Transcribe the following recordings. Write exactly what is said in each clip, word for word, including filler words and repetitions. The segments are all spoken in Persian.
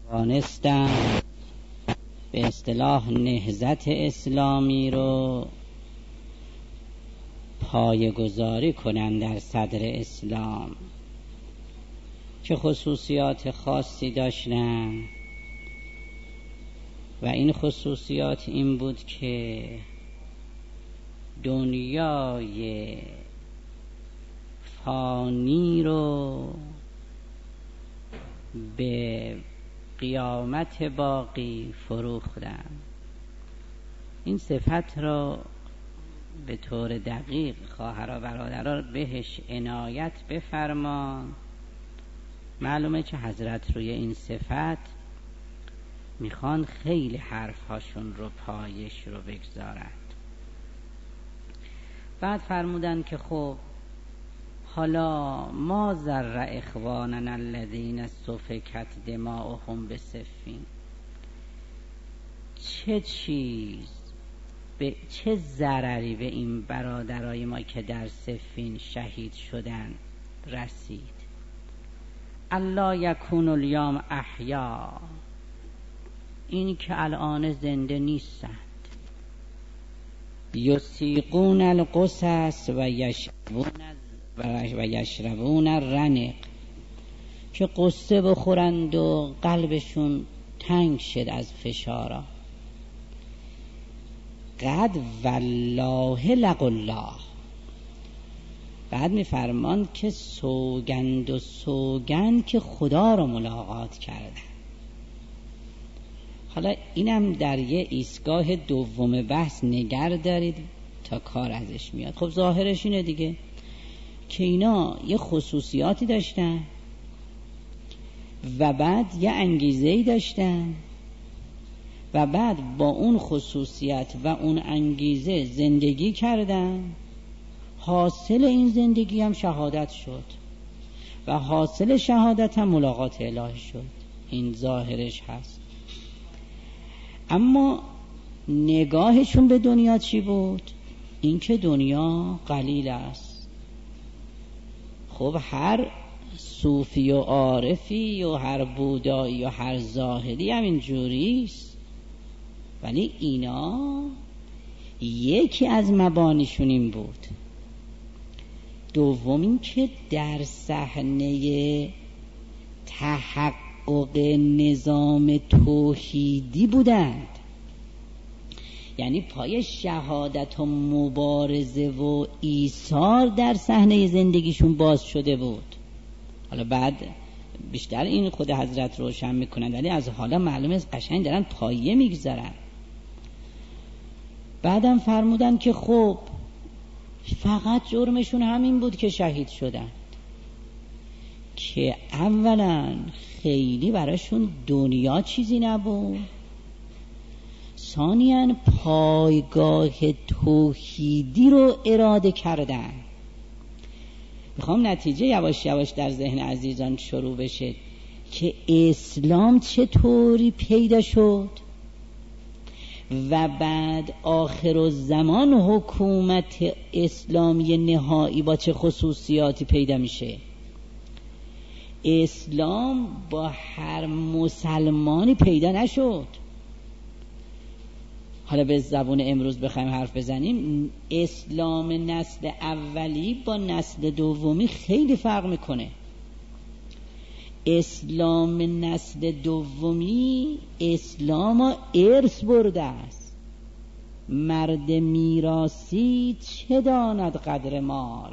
توانستن به اصطلاح نهضت اسلامی رو پایه‌گذاری کنن در صدر اسلام، چه خصوصیات خاصی داشتن و این خصوصیات این بود که دنیای فانی رو به قیامت باقی فروختن. این صفت رو به طور دقیق خواهرها برادرها بهش عنایت بفرمان. معلومه که حضرت روی این صفت میخوان خیلی حرفهاشون رو پایش رو بگذارند. بعد فرمودن که خب حالا ما ذر اخواننا الذین سفکت دماؤهم بسفین، چه چیز به چه ضرری به این برادرای ما که در سفین شهید شدن رسید؟ الا یکون الیوم احیا، این که الان زنده نیستند. یسیقون القصص و یشربون و یشربون الرنق، که قصه بخورند و قلبشون تنگ شد از فشارا. قد والله لقوا الله، بعد میفرمان که سوگند و سوگند که خدا رو ملاقات کردن. حالا اینم در یه ایستگاه دوم بحث نگر دارید تا کار ازش میاد. خب ظاهرش اینه دیگه که اینا یه خصوصیاتی داشتن و بعد یه انگیزه‌ای داشتن و بعد با اون خصوصیت و اون انگیزه زندگی کردن. حاصل این زندگی هم شهادت شد و حاصل شهادت هم ملاقات الهی شد. این ظاهرش هست. اما نگاهشون به دنیا چی بود؟ این که دنیا قلیل است. خب هر صوفی و عارفی و هر بودایی و هر زاهدی هم اینجوریست، ولی اینا یکی از مبانیشون این بود. دوم این که در صحنه تحقق نظام توحیدی بودند، یعنی پای شهادت و مبارزه و ایثار در صحنه زندگیشون باز شده بود. حالا بعد بیشتر این خود حضرت روشن میکنن، ولی از حالا معلومه از قشنگ دارن پایه میگذارن. بعدم فرمودن که خب فقط جرمشون همین بود که شهید شدن، که اولا خیلی براشون دنیا چیزی نبود، ثانیاً پایگاه توحیدی رو اراده کردن. میخوام نتیجه یواش یواش در ذهن عزیزان شروع بشه که اسلام چطوری پیدا شد و بعد آخر الزمان حکومت اسلامی نهایی با چه خصوصیاتی پیدا میشه. اسلام با هر مسلمانی پیدا نشد. حالا به زبان امروز بخوایم حرف بزنیم، اسلام نسل اولی با نسل دومی خیلی فرق میکنه. اسلام نسل دومی اسلام ارث برده است. مرد میراثی چه داند قدر مال،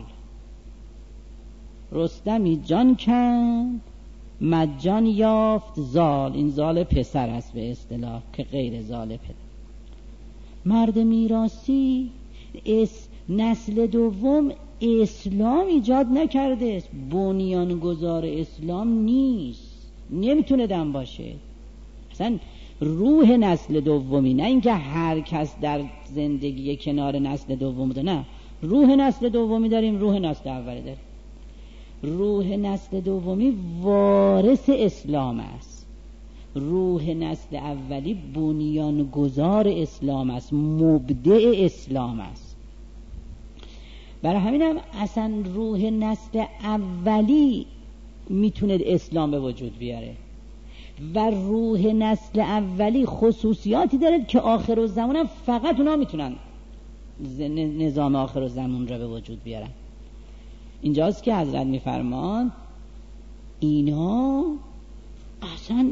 رستمی جان کند مجان یافت زال. این زال پسر است به اصطلاح که غیر زال پدر. مرد میراثی اس نسل دوم اسلام ایجاد نکرده، بنیانگذار اسلام نیست، نمیتونه دم باشه. اصلا روح نسل دومی، نه اینکه هر کس در زندگی کنار نسل دوم ده، نه، روح نسل دومی داریم، روح نسل اولی داریم. روح نسل دومی وارث اسلام است، روح نسل اولی بنیانگذار اسلام است، مبدع اسلام است. برای همین هم اصلا روح نسل اولی میتونه اسلام به وجود بیاره. و روح نسل اولی خصوصیاتی دارد که آخر الزمان هم فقط اونا میتونن نظام آخر الزمان را به وجود بیارن. اینجاست که حضرت میفرمان اینا اصلا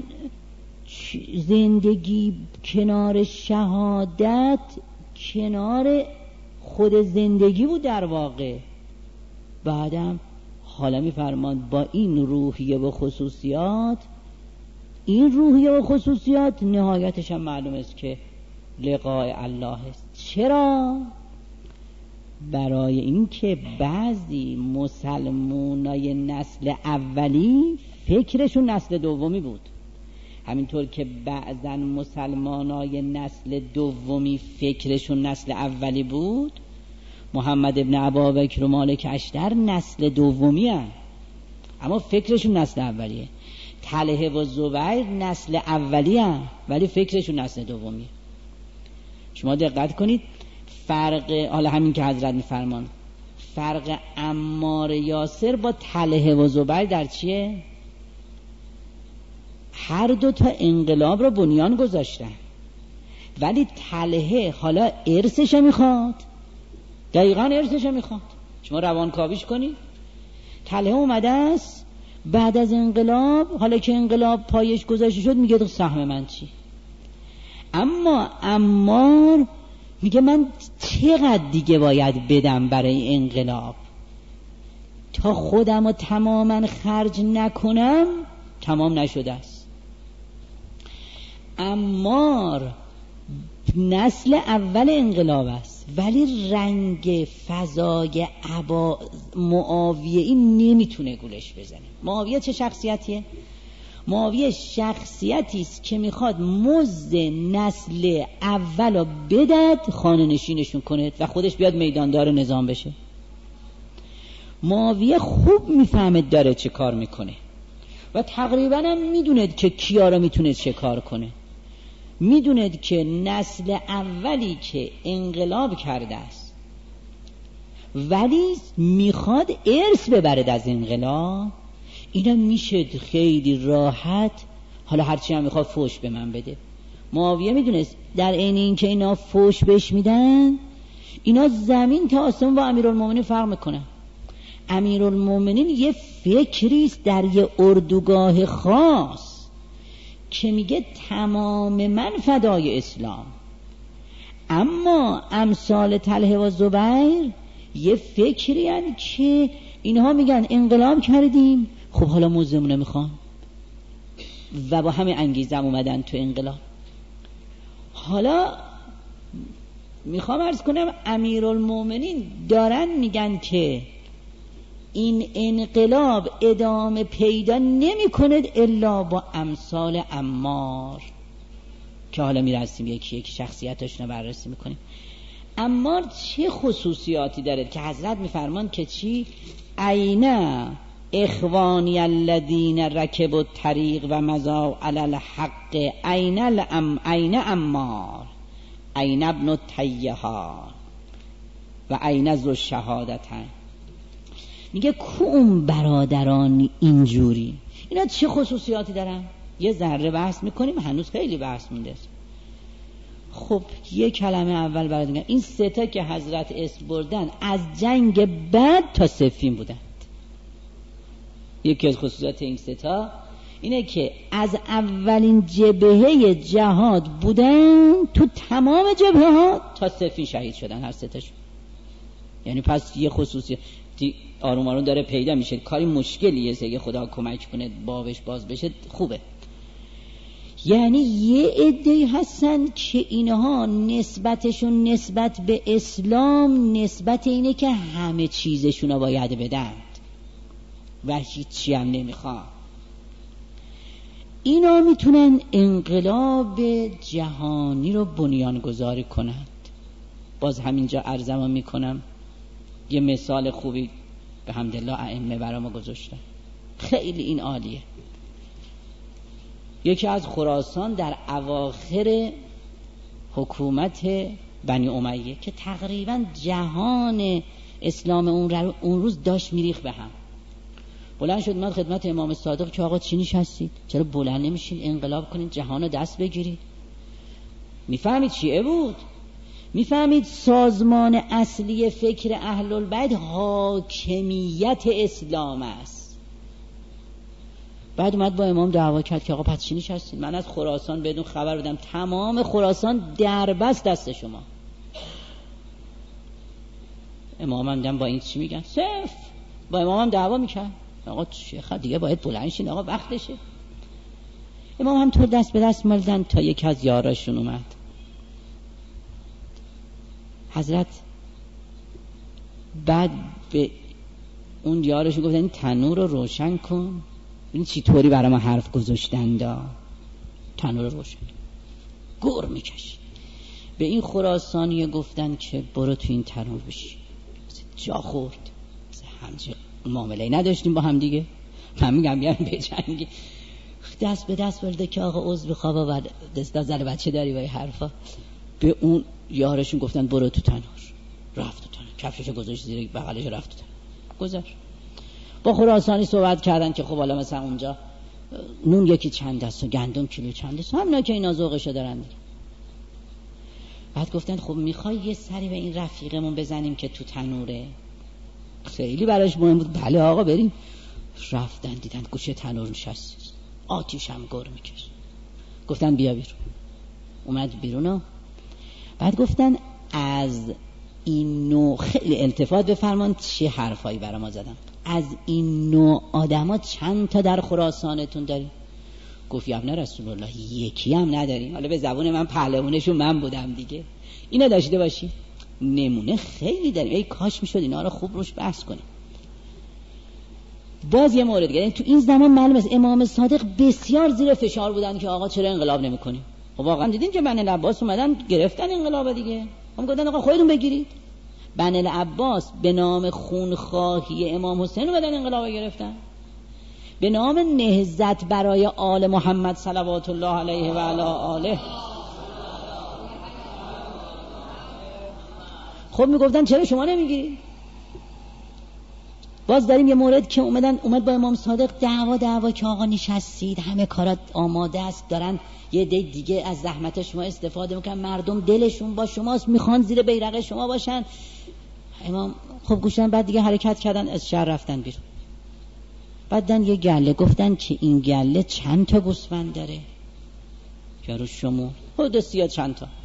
زندگی کنار شهادت کنار خود زندگی بود در واقع. بعدم حالا میفرمان با این روحیه و خصوصیات، این روحیه و خصوصیات نهایتش هم معلوم است که لقاء الله است. چرا؟ برای اینکه بعضی مسلمانای نسل اولی فکرشون نسل دومی بود، همینطور که بعضا مسلمانای نسل دومی فکرشون نسل اولی بود. محمد ابن ابابکر و مالک اشتر نسل دومی هست اما فکرشون نسل اولیه. طلحه و زبیر نسل اولی هست ولی فکرشون نسل دومیه. شما دقت کنید فرق، حالا همین که حضرت میفرمان فرق عمار یاسر با طلحه و زبیر در چیه؟ هر دو تا انقلاب رو بنیان گذاشتن، ولی طلحه حالا ارثش میخواد، دقیقاً ارثش میخواد. شما روانکاویش کنید. طلحه اومده است بعد از انقلاب، حالا که انقلاب پایش گذاشته شد میگه سهم من چی؟ اما عمار میگه من چقدر دیگه باید بدم برای انقلاب تا خودم رو تماما خرج نکنم؟ تمام نشده است. عمار نسل اول انقلاب است ولی رنگ فضای عبا معاویه این نمیتونه گولش بزنه. معاویه چه شخصیتیه؟ معاویه شخصیتی است که میخواد مزد نسل اول رو بدد خانه نشینشون کنه و خودش بیاد میداندار نظام بشه. معاویه خوب میفهمه داره چه کار میکنه و تقریبا هم میدوند که کیا رو میتونه چه کار کنه. میدوند که نسل اولی که انقلاب کرده است ولی میخواد ارث ببرد از انقلاب، اینا میشه خیلی راحت حالا هرچی هم میخواد فوش به من بده. معاویه میدونست در عین این که اینا فوش بهش میدن، اینا زمین تا آسمون با امیرالمومنین فرق میکنن. امیرالمومنین یه فکریست در یه اردوگاه خاص که میگه تمام من فدای اسلام، اما امثال طلحه و زبیر یه فکری هن که اینها میگن انقلاب کردیم، خب حالا موزمونه میخوان و با همه انگیزه هم اومدن تو انقلاب. حالا میخوام عرض کنم امیرالمومنین دارن میگن که این انقلاب ادامه پیدا نمی کند الا با امثال عمار که حالا میرسیم یکی یکی شخصیتش رو بررسی میکنیم. عمار چه خصوصیاتی داره که حضرت میفرمان که چی؟ اینا اخوانی الذین رکبوا الطریق و مضوا علی الحق این الام این عمار این ابن التیهان و این ذو الشهادتین. میگه کو اون برادران اینجوری، اینا چه خصوصیاتی دارن؟ یه ذره بحث میکنیم، هنوز خیلی بحث مونده است. خب یه کلمه اول برات میگم، این سه تا که حضرت اسم بردن از جنگ بعد تا صفین بودن. یکی از خصوصیات این سه تا اینه که از اولین جبهه جهاد بودن، تو تمام جبهه ها تا صفین شهید شدن هر سه تاشون. یعنی پس یه خصوصیت آروم آروم داره پیدا میشه. کاری مشکلیه، اگه خدا کمک کنه بابش باز بشه خوبه. یعنی یه عده‌ای هستن که اینها نسبتشون نسبت به اسلام نسبت اینه که همه چیزشون رو باید بدند و هیچی هم نمیخوان. اینا میتونن انقلاب جهانی رو بنیان گذاری کنند. باز همینجا عرضم میکنم یه مثال خوبی به حمدالله ائمه برام گذاشتن، خیلی این عالیه. یکی از خراسان در اواخر حکومت بنی امیه که تقریبا جهان اسلام اون, اون روز داشت میریخ به هم، بلند شد اومد خدمت امام صادق که آقا چی نشستید؟ چرا بلند نمیشین انقلاب کنین جهان رو دست بگیرید؟ میفهمید چیه بود؟ میفهمید سازمان اصلی فکر اهل البیت حاکمیت اسلام است. بعد اومد با امام دعوا کرد که آقا پس چی نشستید؟ من از خراسان بدون خبر بودم، تمام خراسان دربست دست شما. امام هم دیدم با این چی میگن؟ صف با امام هم دعوا میکرد. آقا شیخ دیگه باید بلند شین، آقا وقتشه. امام هم تو دست به دست مالدن تا یکی از یاراشون اومد. حضرت بعد به اون یارشون گفتن تنور رو روشن کن ببین چی طوری برای ما حرف گذاشتن دا. تنور رو روشن گور میکشی. به این خراسانی گفتن که برو تو این تنور بشی. جا خورد. همچه معامله‌ای نداشتیم با هم دیگه. من میگم بیان بجنگی. دست به دست ولده که آقا عضو خوابه و دست زن بچه داری با این حرفا. به اون یارشون گفتن برو تو تنور. رفت تو تنور، کفششو گذاشت زیر بغلش رفت تو تنور. گذشت. با خراسانی صحبت کردن که خب حالا مثلا اونجا نون یکی چند دست و گندم کیلو چند دست، همینا که اینا ذوقشو دارن. بعد گفتن خب میخوای یه سری به این رفیقمون بزنیم که تو تنوره؟ خیلی براش مهم بود. بله آقا بریم. رفتن دیدن گوشه تنور نشست، آتیش هم گر میکش. گفتن بیا بیرون. اومد بیرون. بعد گفتن از این نوع خیلی التفات بفرمان چه حرفایی برای ما زدن. از این نوع آدم ها چند تا در خراسانتون داریم؟ گفت یا ابن رسول الله یکی هم نداریم. حالا به زبون من پهلوانشون من بودم دیگه. اینا داشته باشی نمونه خیلی داریم. ای کاش میشد اینا رو خوب روش بحث کنیم. باز یه مورد دیگه، تو این زمان معلوم است امام صادق بسیار زیر فشار بودن که آقا چرا انقلاب نمی‌کنی؟ خب واقعا دیدین که بنی العباس اومدن گرفتن انقلاب دیگه. هم گفتن آقا خودتون بگیرید. بنی العباس به نام خونخواهی امام حسین اومدن انقلاب گرفتن. به نام نهضت برای آل محمد صلوات الله علیه و علی آله. خب میگفتن چرا شما نمیگیرید؟ باز داریم یه مورد که اومدن اومد با امام صادق دعوا دعوا که آقا نشستید همه کارات آماده است، دارن یه دی دیگه از زحمت شما استفاده میکنن، مردم دلشون با شماست، میخوان زیر بیرق شما باشن. امام خب گوشن. بعد دیگه حرکت کردن، از شهر رفتن بیرون. بعدن یه گله گفتن که این گله چند تا گوسفند داره؟ یارو شما حدود سیا چند تا؟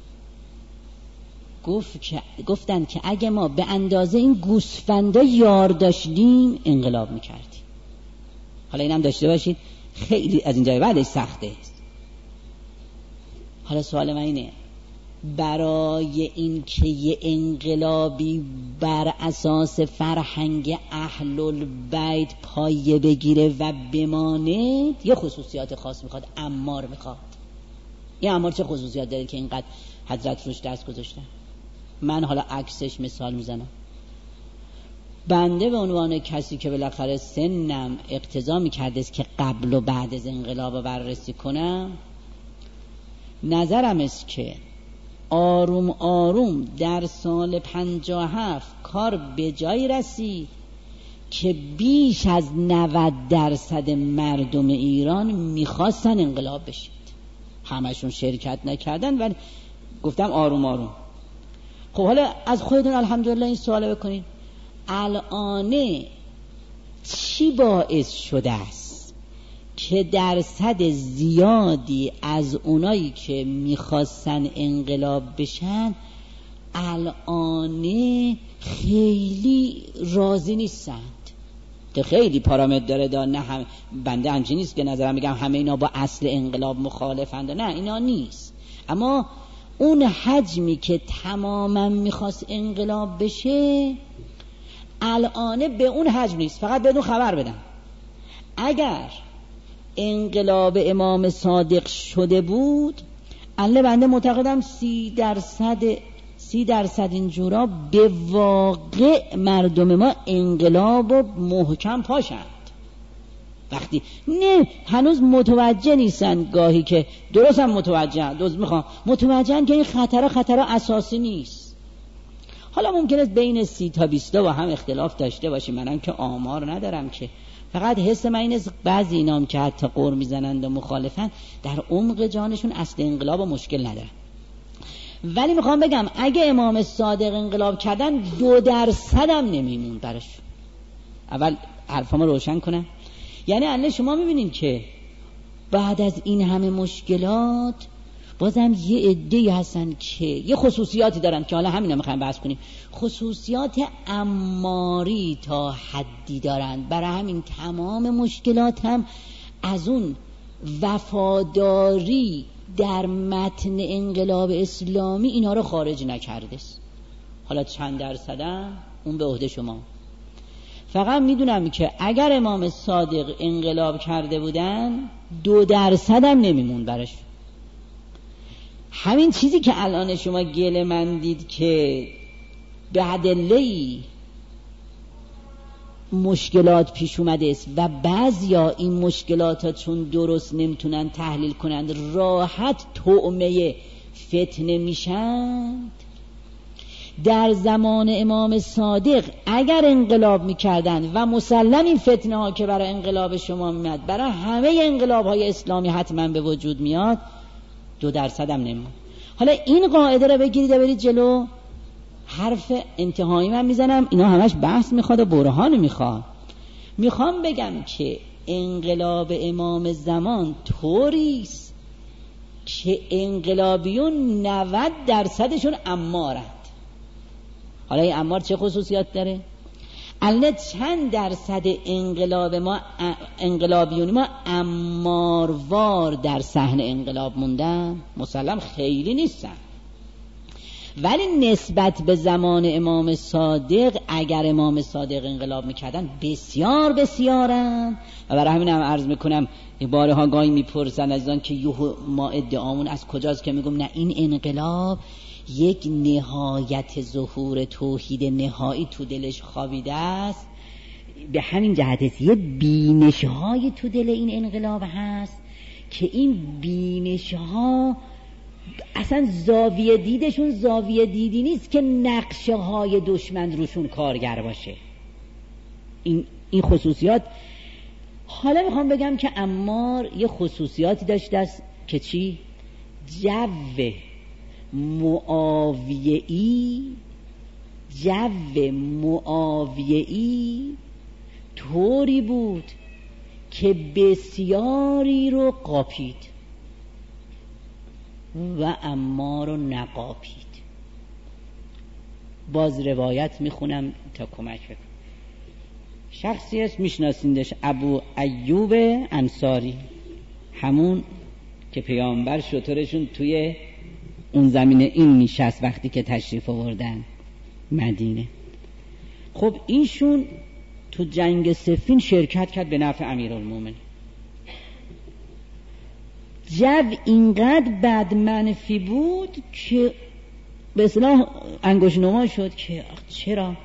گفت که گفتن که اگه ما به اندازه این گوسفندا یار داشتیم انقلاب میکردیم. حالا اینم داشته باشید خیلی از اینجای بعدش سخته است. حالا سوال من اینه، برای این که یه انقلابی بر اساس فرهنگ اهل البیت پایه بگیره و بماند یه خصوصیات خاص میخواد. عمار میخواد. این عمار چه خصوصیات داره که اینقدر حضرت روش دست گذاشتن؟ من حالا عکسش مثال میزنم. بنده به عنوان کسی که بالاخره سنم اقتضا میکرده که قبل و بعد از انقلاب بررسی کنم، نظرم است که آروم آروم در سال پنجاه و هفت کار به جایی رسید که بیش از نود درصد مردم ایران میخواستن انقلاب بشید. همشون شرکت نکردن ولی گفتم آروم آروم. خب حالا از خودتون الحمدلله این سوال بکنید، الان چی باعث شده است که درصد زیادی از اونایی که میخواستن انقلاب بشن الان خیلی راضی نیستند؟ که خیلی پارامتر داره دا. نه هم بنده همچین نیست که نظرم بگم همه اینا با اصل انقلاب مخالفند، نه اینا نیست، اما اون حجمی که تماما میخواست انقلاب بشه الان به اون حجم نیست. فقط بدون خبر بدم اگر انقلاب امام صادق شده بود الان بنده معتقدم سی درصد سی درصد اینجورا به واقع مردم ما انقلاب و محکم پاشند. وقتی نه هنوز متوجه نیستن، گاهی که درست هم متوجه دوست میخوام متوجهن که این خطر خطر اساسی نیست. حالا ممکنه بین سی تا بیست با هم اختلاف داشته باشیم، منم که آمار ندارم که فقط حس من اینه بعضی اینام که حتی قر میزنند و مخالفن در عمق جانشون اصل انقلاب و مشکل ندارن. ولی میخوام بگم اگه امام صادق انقلاب کردن دو درصد هم نمیمون براش. اول حرفامو روشن کنم. یعنی الان شما میبینین که بعد از این همه مشکلات بازم یه عده‌ای هستن که یه خصوصیاتی دارن که حالا همینا میخوایم بحث کنیم. خصوصیات اماری تا حدی دارن، برای همین تمام مشکلات هم از اون وفاداری در متن انقلاب اسلامی اینا رو خارج نکرده است. حالا چند درصدم اون به عهده شما. فقط میدونم که اگر امام صادق انقلاب کرده بودن دو درصد هم نمیمون براش. همین چیزی که الان شما گله من دید که به ادله‌ای مشکلات پیش اومده است و بعضیا این مشکلات ها چون درست نمیتونن تحلیل کنند راحت طعمه فتنه میشند. در زمان امام صادق اگر انقلاب میکردند و مسلم این فتنه ها که برای انقلاب شما میاد برای همه انقلاب های اسلامی حتما به وجود میاد، دو درصد هم نمون. حالا این قاعده رو بگیرید و برید جلو. حرف انتهایی من میزنم، اینا همش بحث میخواد و برهان میخواد. میخوام بگم که انقلاب امام زمان طوریست که انقلابیون نود درصدشون امارند. حالا این امار چه خصوصیات داره؟ الان چند درصد انقلاب ما انقلابیون ما اماروار در صحنه انقلاب موندن؟ مسلم خیلی نیستن، ولی نسبت به زمان امام صادق اگر امام صادق انقلاب میکردن بسیار بسیارن. و برای همین هم عرض میکنم باره ها گاهی میپرسن از آن که یوه ما ادعامون از کجاست، که میگم نه، این انقلاب یک نهایت ظهور توحید نهایی تو دلش خوابیده است. به همین جهت است یه بینش‌های تو دل این انقلاب هست که این بینش‌ها اصلا زاویه دیدشون زاویه دیدی نیست که نقشه های دشمن روشون کارگر باشه. این این خصوصیات. حالا میخوام بگم که عمار یه خصوصیاتی داشته است که چی؟ جو معاویه‌ای جو معاویه‌ای طوری بود که بسیاری رو قاپید و عمار رو نقاپید. باز روایت میخونم تا کمک بکنم. شخصی است میشناسیندش، ابو ایوب انصاری، همون که پیامبر شترشون توی اون زمینه این نشست وقتی که تشریف آوردن مدینه. خب اینشون تو جنگ صفین شرکت کرد به نفع امیرالمومنین. جو اینقدر بد منفی بود که به اصطلاح انگشت نما شد که چرا؟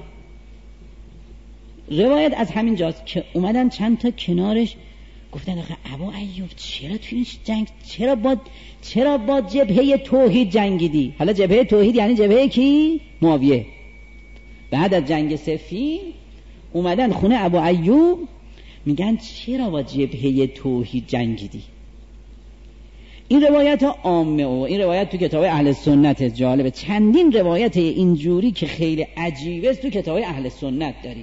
روایت از همین جاست که اومدن چند تا کنارش گفتن آخه ابو ایوب چرا تو این جنگ چرا با چرا با جبهه توحید جنگیدی؟ حالا جبهه توحید یعنی جبهه کی؟ معاویه. بعد از جنگ صفین اومدن خونه ابو ایوب میگن چرا با جبهه توحید جنگیدی؟ این روایت ها عامه و این روایت تو کتاب اهل سنت جالبه. چندین روایت اینجوری که خیلی عجیبه است تو کتاب اهل سنت دارید.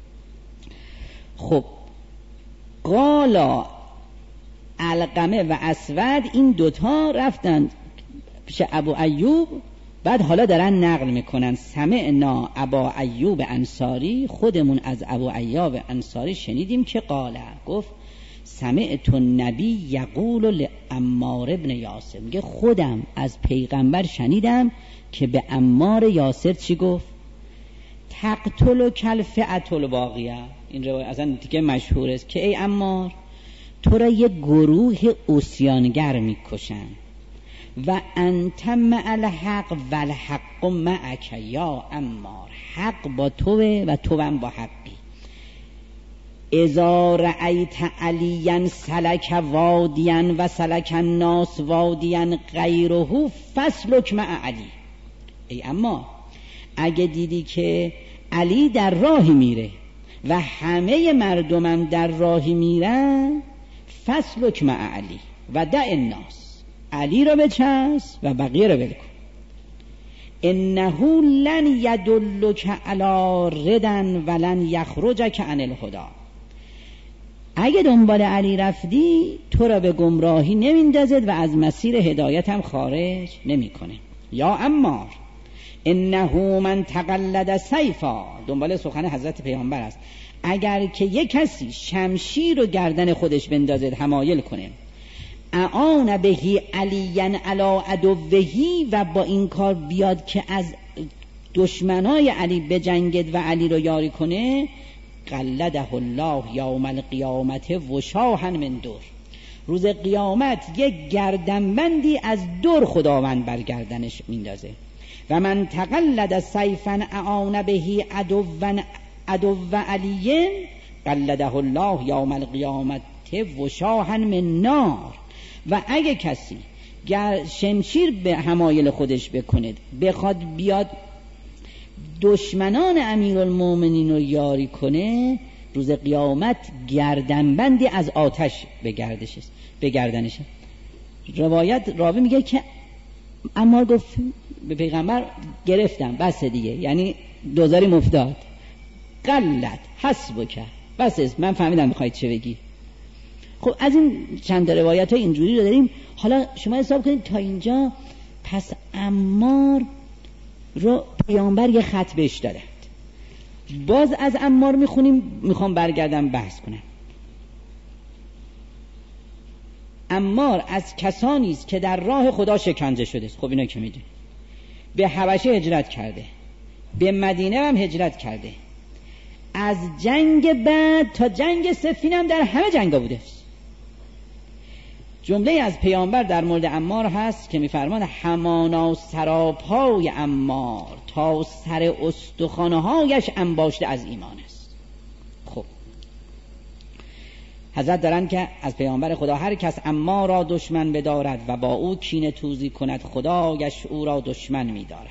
خب قالا علقمه و اسود این دوتا رفتن پیش ابو ایوب. بعد حالا دارن نقل میکنن سمعنا ابا ایوب انصاری، خودمون از ابو ایوب انصاری شنیدیم که قاله گفت سمعت النبی یقول لعمار ابن یاسر، میگه خودم از پیغمبر شنیدم که به عمار یاسر چی گفت؟ تقتل کلفئة الباغیه. این روایت اصلا دیگه مشهور است که ای عمار تو را یک گروه عصیانگر میکشن و انت مع الحق و الحق معک یا عمار، حق با توه و تو هم با حقی. اذا رأیت علیا سلک وادیا و سلک الناس وادیا غیره فسلک مع علی. ای اما اگه دیدی که علی در راهی میره و همه مردمم در راهی میرن، فسلک مع علی و دع الناس، علی رو بچسب و بقیه رو ول کن. انه لن یدلک علی ردن ولن یخرجک عن الهدی، اگه دنبال علی رفتی تو را به گمراهی نمیندازد و از مسیر هدایت هم خارج نمیکنه. یا عمار انه من تقلد سیفا، دنبال سخن حضرت پیامبر است، اگر که یک کسی شمشیر رو گردن خودش بندازد حمایل کنه، اعان بهی علیاً علی عدوهی، و با این کار بیاد که از دشمنای علی بجنگد و علی رو یاری کنه، قلده الله یوم القیامت وشاحا من دور، روز قیامت یک گردنبندی از دور خداوند بر گردنش میندازه. و من تقلد سیفا اعان بهی عدو عدو علی قلده الله یوم القیامت وشاحا من نار، و اگه کسی شمشیر به حمایل خودش بکند بخواد بیاد دشمنان امیرالمومنین رو یاری کنه، روز قیامت گردنبندی از آتش به گردنش. روایت راوی میگه که عمار گفت به پیغمبر گرفتم بس دیگه، یعنی دوزاری مفتاد، قلت حسبک بس، من فهمیدم میخواید چه بگی. خب از این چند روایت های اینجوری رو داریم. حالا شما حساب کنید تا اینجا پس عمار رو پیامبر یه خط بهش دادند. باز از عمار میخونیم، میخوام برگردم بحث کنم. عمار از کسانی است که در راه خدا شکنجه شده است. خب اینا که میدونید، به حبشه هجرت کرده، به مدینه هم هجرت کرده، از جنگ بعد تا جنگ صفین هم در همه جنگا بوده است. جمله از پیامبر در مورد عمار هست که میفرمان همانا سراپای عمار تا سر استخوان‌هایش انباشته از ایمان است. خب حضرت دارن که از پیامبر خدا هر کس عمار را دشمن بدارد و با او کینه توزی کند، خدایش او را دشمن می‌دارد.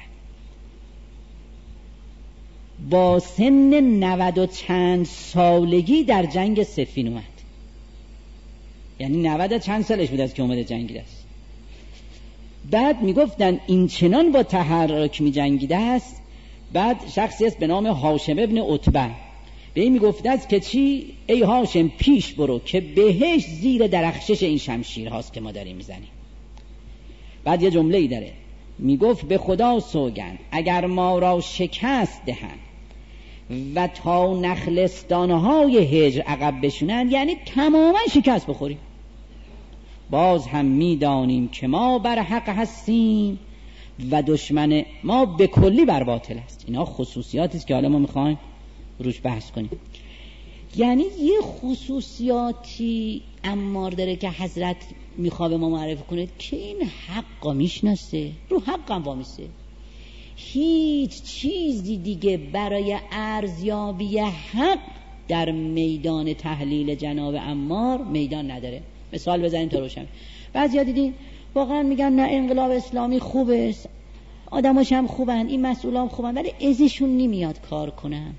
با سن نود و چند سالگی در جنگ صفین اومد، یعنی نود چند سالش بود از که اومده جنگیده است. بعد میگفتن این چنان با تحرک می جنگیده است. بعد شخصی است به نام هاشم ابن عتبه به این میگفته است که چی؟ ای هاشم پیش برو که بهش زیر درخشش این شمشیر هاست که ما داریم میزنیم. بعد یه جمله ای داره میگفت به خدا سوگند اگر ما را شکست دهند و تا نخلستانهای هجر عقب بشونند، یعنی تماما شکست بخوریم، باز هم میدانیم که ما بر حق هستیم و دشمن ما به کلی بر باطل است. اینا خصوصیاتی است که حالا ما میخوایم روش بحث کنیم. یعنی یه خصوصیاتی عمار داره که حضرت میخواد ما معرفی کنه که این حقا میشناسه، رو حقا وامیسته، هیچ چیزی دیگه برای ارزیابی حق در میدان تحلیل جناب عمار میدان نداره. مثال بزنیم تا روشن. بعضیا دیدین واقعا میگن نه انقلاب اسلامی خوبه، آدماش هم خوبن، این مسئولان خوبن، ولی ازشون نمیاد کار کنن.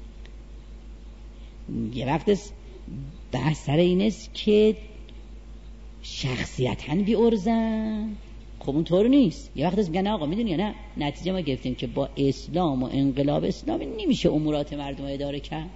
یه وقت بحث سر این است که شخصیتاً بی‌ارزن. خب اون طور نیست. یه وقت میگن آقا میدونی یا نه نتیجه ما گرفتیم که با اسلام و انقلاب اسلامی نمیشه امورات مردم اداره کرد.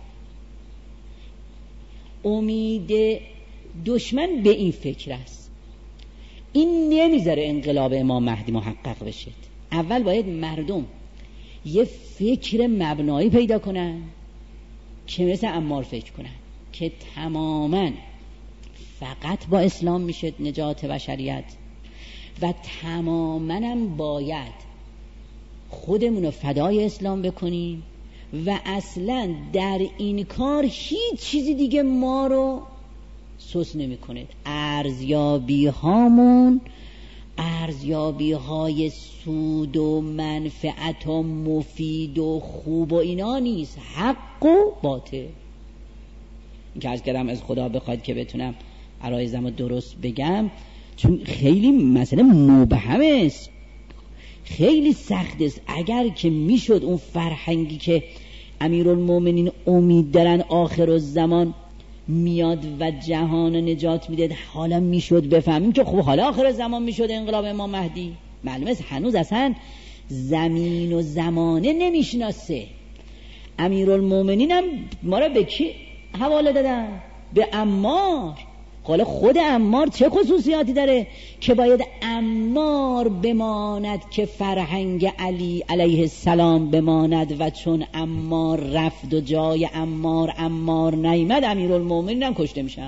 امید دشمن به این فکر است، این نمیذاره انقلاب امام مهدی محقق بشه. اول باید مردم یه فکر مبنایی پیدا کنن که مثل عمار فکر کنن که تماماً فقط با اسلام میشه نجات بشریت و تماماً هم باید خودمون رو فدای اسلام بکنیم و اصلاً در این کار هیچ چیزی دیگه ما رو سوس نمی کنه. ارزیابی هامون ارزیابی های سود و منفعت و مفید و خوب و اینا نیست، حق و باطل. این که عرض کردم از خدا بخواد که بتونم عرایزم رو درست بگم، چون خیلی مسئله مبهم است، خیلی سخت است. اگر که میشد اون فرهنگی که امیرالمومنین امید دارن آخر الزمان میاد و جهان نجات میده. حالا میشد بفهمیم که خب حالا آخر الزمان میشد انقلاب امام مهدی. معلومه است هنوز اصلا زمین و زمانه نمیشناسه. امیرالمومنین هم ما را به کی حواله دادن؟ به عمار. حالا خود عمار چه خصوصیاتی داره که باید عمار بماند که فرهنگ علی علیه السلام بماند؟ و چون عمار رفت و جای عمار عمار نیامد، امیرالمومنین هم کشته میشن.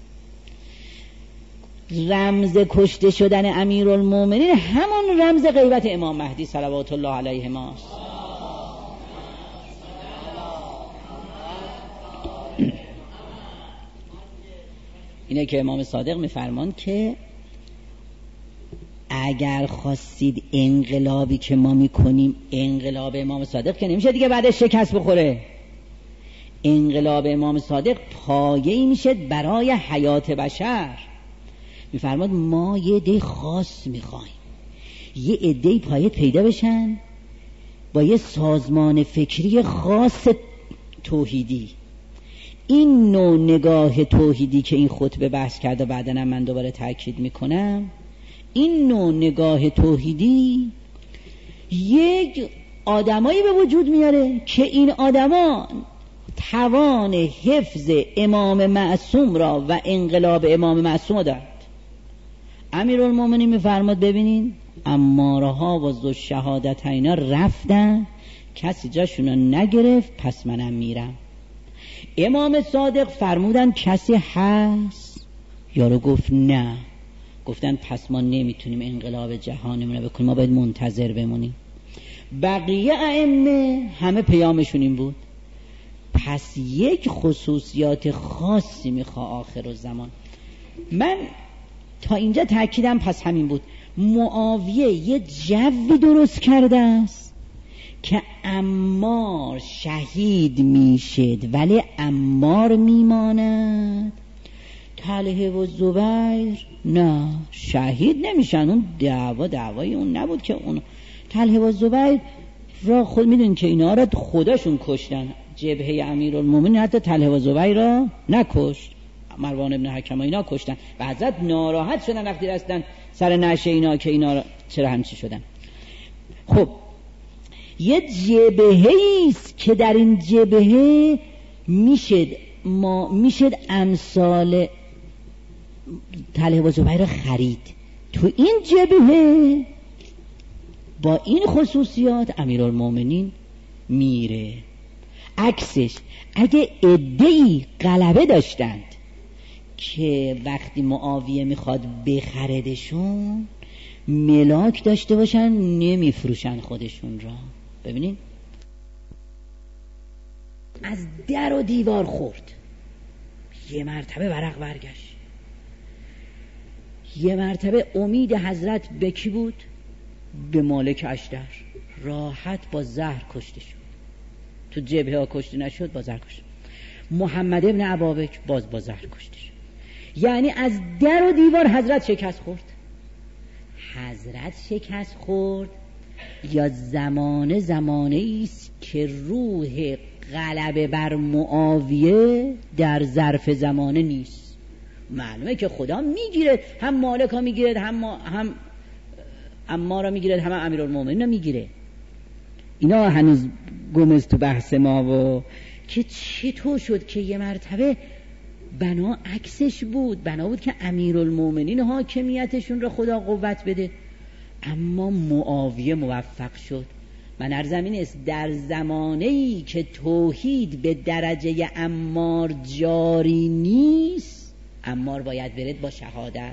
رمز کشته شدن امیرالمومنین همون رمز غیبت امام مهدی صلوات الله علیه ماست. اینه که امام صادق میفرمان که اگر خواستید انقلابی که ما میکنیم، انقلاب امام صادق که نمیشه دیگه بعدش شکست بخوره. انقلاب امام صادق پایه‌ای میشه برای حیات بشر. میفرماد ما یه عده خاص میخوایم، یه عده پایه پیدا بشن با یه سازمان فکری خاص توحیدی. این نوع نگاه توحیدی که این خطبه بحث کرده، بعداً من دوباره تاکید میکنم، این نوع نگاه توحیدی یک آدمایی به وجود میاره که این آدما توان حفظ امام معصوم را و انقلاب امام معصوم را دارد. امیرالمومنین میفرماد ببینین امارها و ذو شهادتینا رفتن، کسی جاشونو نگرفت، پس منم میرم. امام صادق فرمودن کسی هست؟ یارو گفت نه. گفتن پس ما نمیتونیم انقلاب جهانمون رو بکنیم، ما باید منتظر بمونیم. بقیه ائمه همه پیامشون این بود، پس یک خصوصیات خاصی میخوا آخر الزمان. من تا اینجا تأکیدم پس همین بود. معاویه یه جوی درست کرده است که عمار شهید میشد ولی عمار میماند. طلحه و زبیر نه، شهید نمیشن. اون دعوا دعوای اون نبود که اون طلحه و زبیر را خود میدونن که اینا را خودشون کشتن. جبهه امیرالمومنین حتی طلحه و زبیر را نکشت، مروان ابن حکم اینا کشتن و حضرت ناراحت شدن وقتی رسیدن سر نشه اینا که اینا را چرا همچی شدن. خب یه جبهه‌ای است که در این جبهه میشد ما میشد امثال طلحه و زبیر خرید. تو این جبهه با این خصوصیات امیرالمومنین میره. عکسش اگه عده‌ای غلبه داشتند که وقتی معاویه میخواد بخردشون ملاک داشته باشن، نمیفروشن خودشون را. ببینین از در و دیوار خورد، یه مرتبه ورق برگشت. یه مرتبه امید حضرت به کی بود؟ به مالک اشتر. راحت با زهر کشته شد. تو جبهه ها کشته نشد، با زهر کشته. محمد ابن عبابک باز با زهر کشته شد. یعنی از در و دیوار حضرت شکست خورد. حضرت شکست خورد یا زمانه زمانه ایست که روح غلبه بر معاویه در ظرف زمانه نیست. معلومه که خدا میگیره، هم مالک ها میگیره، هم هم عمار ها میگیره، هم امیرالمومنین ها میگیره. اینا هنوز گمز تو بحث ما و که چطور شد که یه مرتبه بنا عکسش بود. بنا بود که امیرالمومنین حاکمیتشون رو خدا قوت بده، اما معاویه موفق شد. من عرضم این است در زمانه‌ای که توحید به درجه عمار جاری نیست، عمار باید برد با شهادت.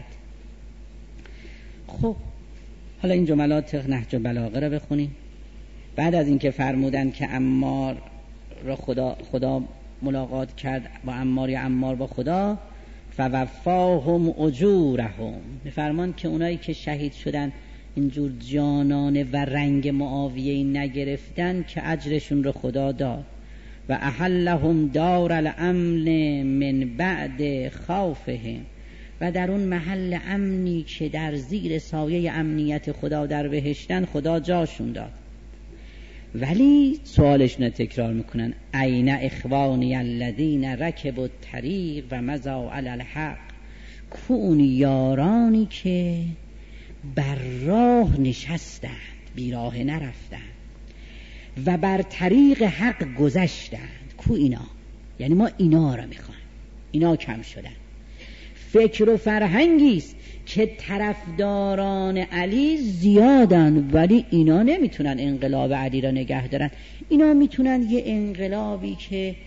خب حالا این جملات نهج البلاغه رو بخونیم. بعد از اینکه فرمودن که عمار را خدا خدا ملاقات کرد با عمار یا عمار با خدا، فوفاهم اجورهم، میفرمان که اونایی که شهید شدن اینجور جانانه و رنگ معاویه نگرفتن که اجرشون رو خدا داد. و احلهم دار الامن من بعد خوفهم، و در اون محل امنی که در زیر سایه امنیت خدا در بهشتن خدا جاشون داد. ولی سوالشون رو تکرار میکنن: این اخوانی الذین رکبوا الطریق و مضوا علی الحق. کو اون یارانی که بر راه نشستند، بی راه نرفتند و بر طریق حق گذشتند. کو اینا؟ یعنی ما اینا رو میخوایم. اینا کم شدن. فکر و فرهنگیست که طرفداران علی زیادن، ولی اینا نمیتونن انقلاب علی را نگه دارن. اینا میتونن یه انقلابی که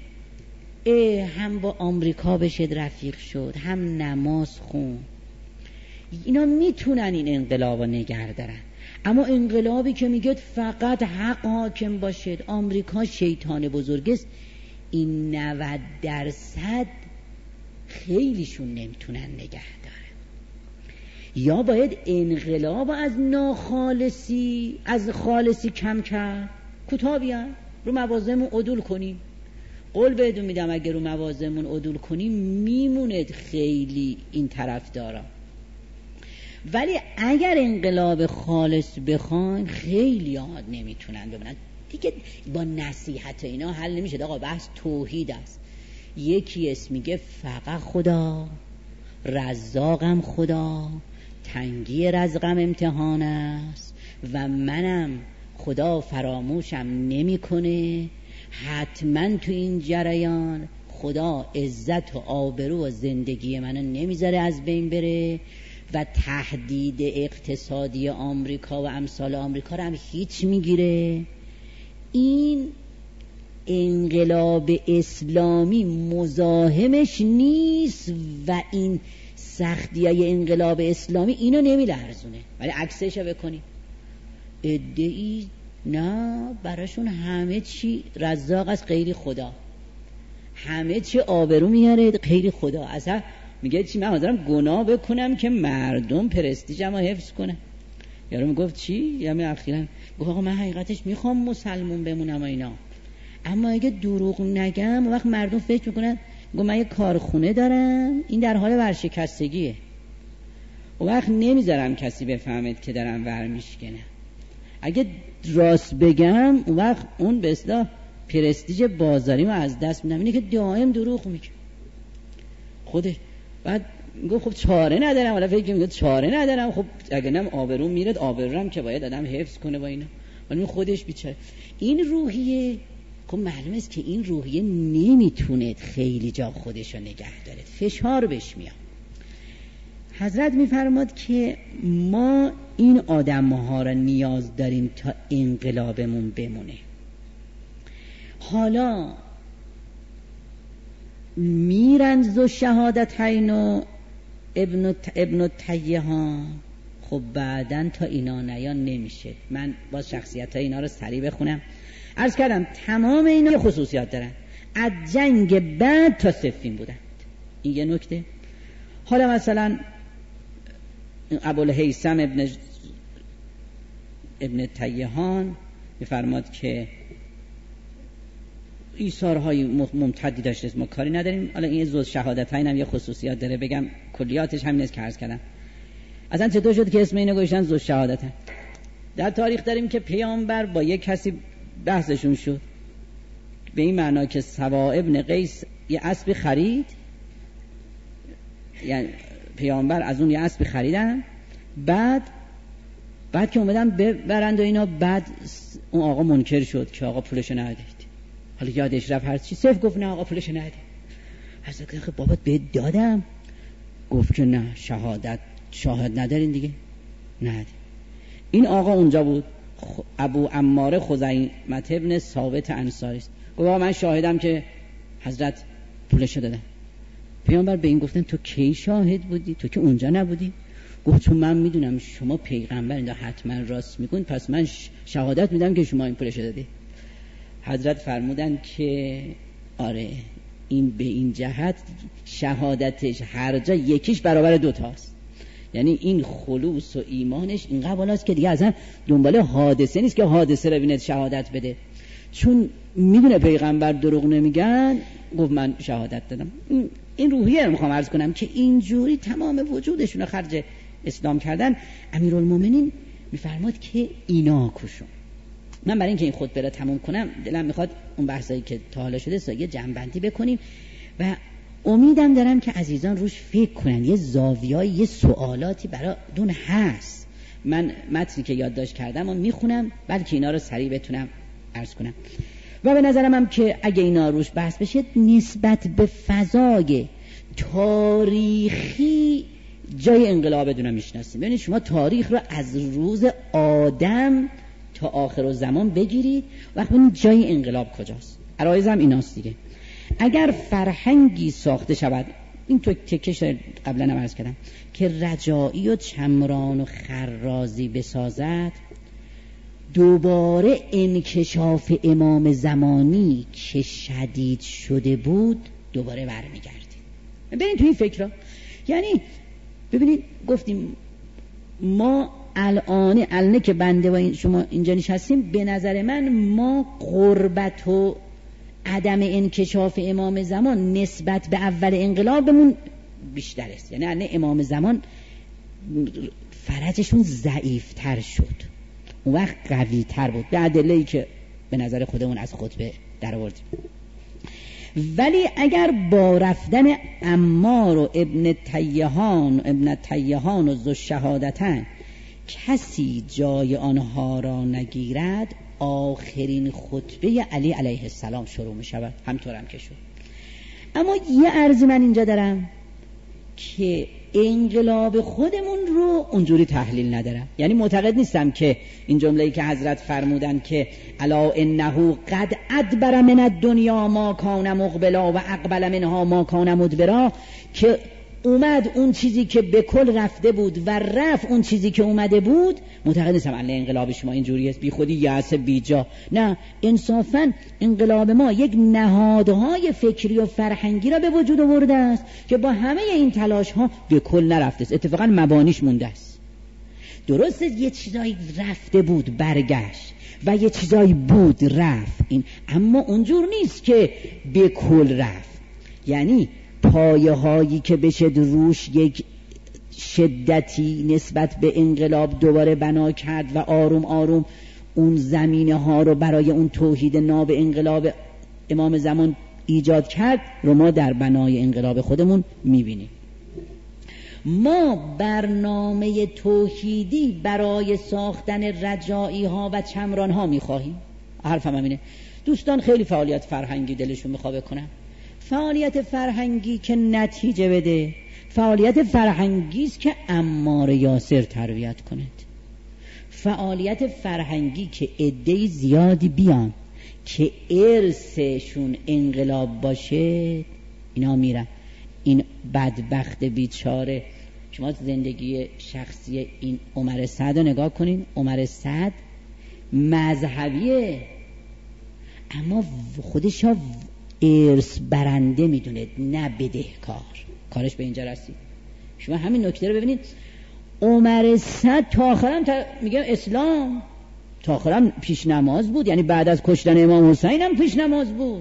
هم با آمریکا بشه رفیق شد، هم نماز خون، اینا میتونن این انقلاب را نگه دارن. اما انقلابی که میگه فقط حق حاکم باشد، آمریکا شیطان بزرگست، این نود درصد خیلیشون نمیتونن نگه دارن. یا باید انقلاب از ناخالصی از خالصی کم کرد، کوتاه بیان رو موازمون عدول کنیم. قول بهتون میدم اگه رو موازمون عدول کنیم میموند خیلی این طرف دارا. ولی اگر انقلاب خالص بخواین خیلی آد نمیتونن ببینن دیگه. با نصیحت اینا حل نمیشه. آقا بحث توحید است. یکی اسم میگه فقط خدا، رزاقم خدا، تنگی رزقم امتحان است و منم خدا فراموشم نمیکنه. حتما تو این جریان خدا عزت و آبرو و زندگی منو نمیذاره از بین بره و تهدید اقتصادی آمریکا و امثال آمریکا رو هم هیچ میگیره. این انقلاب اسلامی مزاحمش نیست و این سختیای انقلاب اسلامی اینو نمیلرزونه. ولی عکسش رو بکنی ادعی نه، براشون همه چی رزاق از غیر خدا، همه چی آبرو میاره غیر خدا. اصلا میگه چی؟ من حاضرم گناه بکنم که مردم پرستیژم رو حفظ کنن. یارو میگفت چی؟ یا می اخیراً گفت آقا من حقیقتش میخوام مسلمون بمونم و اینا، اما اگه دروغ نگم وقت مردم فکر میکنن گفت من یه کارخونه دارم این در حال ورشکستگیه، و وقت نمیذارم کسی بفهمد که دارم ور میشکنم. اگه راست بگم اون وقت اون به اصطلاح پرستیژ بازاریمو از دست میدم. اینه که دائم دروغ میگه خودش. بعد میگه خب چاره ندارم. ولی فکر میگه چاره ندارم، خب اگه نم آبروم میرد، آبروام که باید آدم حفظ کنه با اینا، ولی خودش بیچاره. این روحیه خب معلومه است که این روحیه نمیتونه خیلی جا خودشو نگه داره، فشار بهش میاد. حضرت میفرماد که ما این آدم‌ها را نیاز داریم تا انقلابمون بمونه. حالا میرن ذو شهادتین و ابن ابن تیهان، خب بعدن تا اینا نیان نمیشه. من با شخصیت های اینا رو سریع بخونم. عرض کردم تمام اینا خصوصیات دارن، از جنگ بعد تا صفین بودن. این یه نکته. حالا مثلا ابوالهیثم ابن ابن تیهان میفرماد که ایثارهای ممتدی داشته، ما کاری نداریم. حالا این ذو شهادتین هم یه خصوصیات داره، بگم کلیاتش همین است که عرض کردم. اصلا چطور شد که اسم اینو گذاشتن ذو شهادتین؟ در تاریخ داریم که پیامبر با یک کسی بحثشون شد به این معنا که سوا ابن قیس یه اسبی خرید، یعنی پیامبر از اون یه اسبی خریدن، بعد بعد که اومدن ببرند و اینا، بعد اون آقا منکر شد که آقا پولشو ندید. حالا یادش رفت هر چی صرف گفت نه آقا پولشو ندید. حضرت گفت بابات بهت دادم. گفت که نه، شهادت شاهد ندارین دیگه، ندید. این آقا اونجا بود، ابو عمار خزیمه ابن ثابت انصاری است. گفت من شاهدم که حضرت پولشو دادن. پیامبر به این گفتن تو کی شاهد بودی؟ تو که اونجا نبودی؟ گفت چون من میدونم شما پیغمبرین، حتما راست میگین، پس من شهادت میدم که شما این پولشو دادی. حضرت فرمودن که آره، این به این جهت شهادتش هر جا یکیش برابر دوتاست. یعنی این خلوص و ایمانش اینقدر بالاست که دیگه اصلا دنبال حادثه نیست که حادثه رو ببینه شهادت بده، چون میدونه پیغمبر دروغ نمیگن. گفت من شهادت دادم. این روحیه رو میخوام عرض کنم که اینجوری تمام وجودشون رو خرج اسلام کردن. امیرالمومنین میفرماد که اینا کشون. من برای اینکه این خطبه را تموم کنم دلم میخواد اون بحثایی که تا حالا شده سایه جمع‌بندی بکنیم و امیدم دارم که عزیزان روش فکر کنن. یه زاویه‌ای، یه سوالاتی برای دون هست. من متنی که یادداشت کردم و میخونم بلکه اینا رو سریع بتونم عرض کنم و به نظرم هم که اگه اینا روش بحث بشه نسبت به فضای تاریخی جای انقلاب بدونم میشناسیم. ببینید شما تاریخ رو از روز آدم تا آخر زمان بگیرید وقت ببینید جای انقلاب کجاست. عرایزم ایناست دیگه. اگر فرهنگی ساخته شود، این تو تکش قبلا هم عرض کردم، که رجایی و چمران و خرازی بسازد، دوباره انکشاف امام زمانی که شدید شده بود دوباره برمیگردید. ببینید تو این فکر، یعنی ببینید گفتیم ما الان الان که بنده و این شما اینجا نشستیم، به نظر من ما قربت و عدم انکشاف امام زمان نسبت به اول انقلابمون بیشتر است. یعنی الان امام زمان فرجشون ضعیفتر شد، اون وقت قوی تر بود به ادله‌ای که به نظر خودمون از خطبه در آوردیم. ولی اگر با رفتن عمار و ابن تیهان و ابن تیهان و ذو شهادتن کسی جای آنها را نگیرد، آخرین خطبه علی علیه السلام شروع می شود. همطور هم که شد. اما یه عرضی من اینجا دارم که انقلاب خودمون رو اونجوری تحلیل ندارم. یعنی معتقد نیستم که این جمله‌ای که حضرت فرمودن که الا انه قد ادبر من الدنیا ما کان مقبلا و اقبل منها ما کان مدبرا، که اومد اون چیزی که به کل رفته بود و رفت اون چیزی که اومده بود. معتقد نیستم الان انقلاب شما اینجوری است بی خودی یأس بیجا. نه، انصافا انقلاب ما یک نهادهای فکری و فرهنگی را به وجود آورده است که با همه این تلاش ها به کل نرفته است، اتفاقا مبانیش مونده است. درسته یه چیزایی رفته بود برگشت و یه چیزایی بود رفت این، اما اونجور نیست که به کل رفت. یعنی پایه هایی که بشه روش یک شدتی نسبت به انقلاب دوباره بنا کرد و آروم آروم اون زمینه ها رو برای اون توحید ناب انقلاب امام زمان ایجاد کرد رو ما در بنای انقلاب خودمون میبینیم. ما برنامه توحیدی برای ساختن رجایی ها و چمران ها میخواهیم. حرفم همینه. دوستان خیلی فعالیت فرهنگی دلشون میخواه بکنن، فعالیت فرهنگی که نتیجه بده، فعالیت فرهنگی است که عمار یاسر تربیت کند، فعالیت فرهنگی که عده زیادی بیان که ارثشون انقلاب باشه، اینا میرن. این بدبخت بیچاره، شما زندگی شخصی این عمر سعد رو نگاه کنین. عمر سعد مذهبیه اما خودش ها ارث برنده میدونه، نه بدهکار. کارش به اینجا رسید. شما همین نکته رو ببینید. عمر سعد تا آخرم تا میگم اسلام تا آخرم پیش نماز بود، یعنی بعد از کشتن امام حسین هم پیش نماز بود.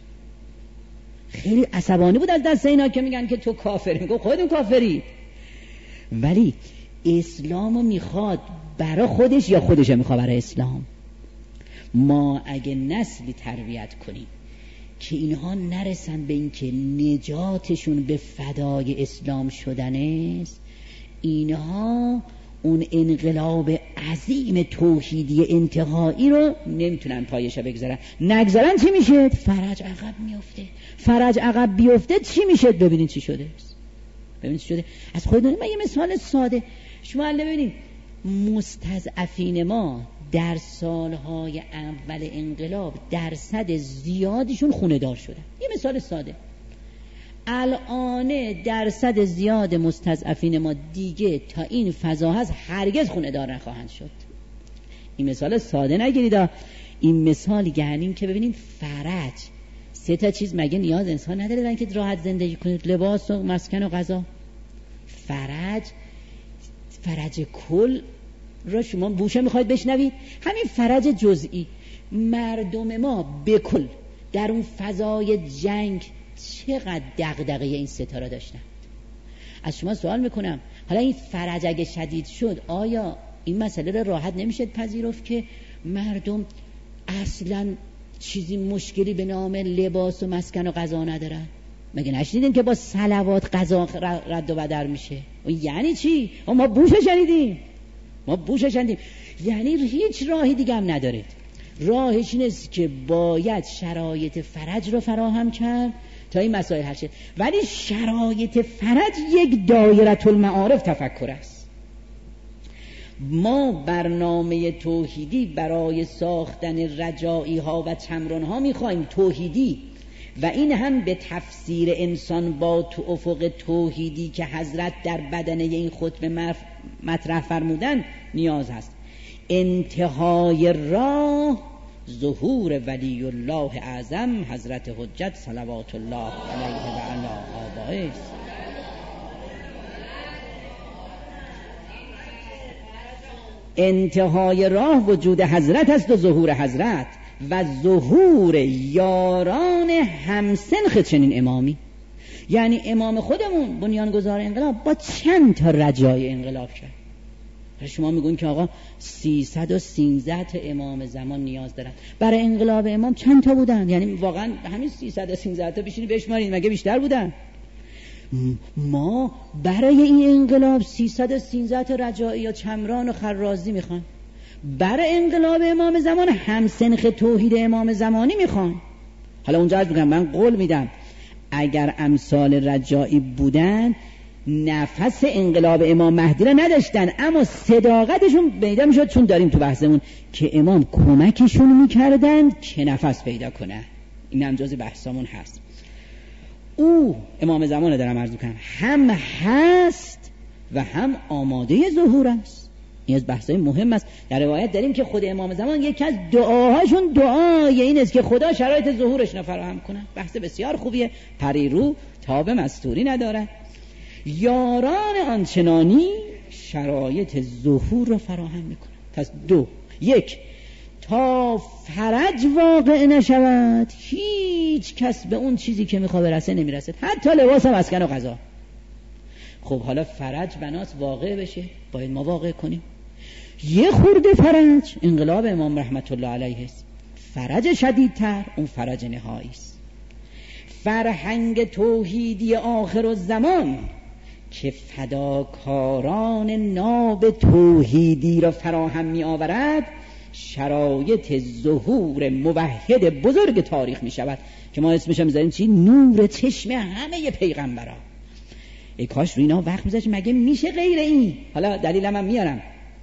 خیلی عصبانی بود از دست اینا که میگن که تو کافری. میگه خودتون کافری. ولی اسلامو میخواد برای خودش یا خودش میخواد برای اسلام. ما اگه نسلی تربیت کنیم که اینها نرسن به این که نجاتشون به فدای اسلام شدن است، اینها اون انقلاب عظیم توحیدی انتهایی رو نمیتونن پایش بگذارن. نگذارن چی میشه؟ فرج عقب میفته. فرج عقب بیفته چی میشه؟ ببینید چی شده. ببینید چی شده. از خودتون من یه مثال ساده شما الان ببینید. مستضعفین ما در سالهای اول انقلاب درصد زیادشون خونه دار شدن. یه مثال ساده. الان درصد زیاد مستضعفین ما دیگه تا این فضا هست هرگز خونه دار نخواهند شد. این مثال ساده نگیرید. این مثال یعنی که ببینید فرج، سه تا چیز مگه نیاز انسان نداره که راحت زندگی کنید؟ لباس و مسکن و غذا. فرج، فرج کل را شما بوشه میخواید بشنوید. همین فرج جزئی. مردم ما به کل در اون فضای جنگ چقدر دغدغه این ستاره داشتن. از شما سوال میکنم حالا این فرج اگه شدید شد، آیا این مسئله را راحت نمیشه پذیرفت که مردم اصلا چیزی مشکلی به نام لباس و مسکن و غذا ندارن؟ مگه نشنیدین که با صلوات غذا رد و بدل میشه؟ یعنی چی؟ ما بوش شنیدیم ما بوش شنیدیم یعنی هیچ راهی دیگه هم نداره. راهش این است که باید شرایط فرج رو فراهم کرد تا این مسائل حل شه. ولی شرایط فرج یک دایره المعارف تفکر است. ما برنامه توحیدی برای ساختن رجایی ها و چمران ها میخوایم، توحیدی، و این هم به تفسیر انسان با تو افق توحیدی که حضرت در بدنه این خطبه مطرح فرمودن نیاز هست. انتهای راه ظهور ولی الله اعظم حضرت حجت صلوات الله علیه و علی آبائه است. انتهای راه وجود حضرت است و ظهور حضرت و ظهور یاران همسنخ چنین امامی. یعنی امام خودمون بنیانگذار انقلاب با چند تا رجای انقلاب کرد. شما میگون که آقا سیصد و سیزده تا امام زمان نیاز دارن. برای انقلاب امام چند تا بودن؟ یعنی واقعا همین سیصد و سیزده تا بشینی بشمارید، مگه بیشتر بودن؟ ما برای این انقلاب سیصد و سیزده تا رجایی یا چمران و خرازی میخوان. برای انقلاب امام زمان همسنخ توحید امام زمانی میخوان. حالا اونجا عرض میگم، من قول میدم اگر امثال رجایی بودن نفس انقلاب امام مهدی را نداشتن، اما صداقتشون پیدا میشد، چون داریم تو بحثمون که امام کمکشون میکردن که نفس پیدا کنن. این هم جز بحثمون هست. او امام زمان رو دارم عرض میکنم هم هست و هم آماده ظهور است. این از بحثای مهم است. در روایت داریم که خود امام زمان یکی از دعاهاشون دعای این است که خدا شرایط ظهورش رو فراهم کنه. بحث بسیار خوبیه، پریرو تاب مستوری نداره. یاران آنچنانی شرایط ظهور رو فراهم میکنه. پس دو، یک، تا فرج واقع نشود هیچ کس به اون چیزی که میخواد برسه نمیرسه، حتی لباس هم مسکن و غذا. خب حالا فرج بناس واقع بشه، باید ما واقع کنیم. یه خورده فرج انقلاب امام رحمت الله علیه است. فرج شدیدتر اون فرج نهایی است. فرهنگ توحیدی آخر الزمان که فداکاران ناب توحیدی را فراهم می آورد، شرایط ظهور موحد بزرگ تاریخ می شود که ما اسمش هم میذاریم چی؟ نور چشم همه پیغمبران. ای کاش رو اینا وقت میذاشت، مگه میشه غیر این؟ حالا دلیلم هم میارم.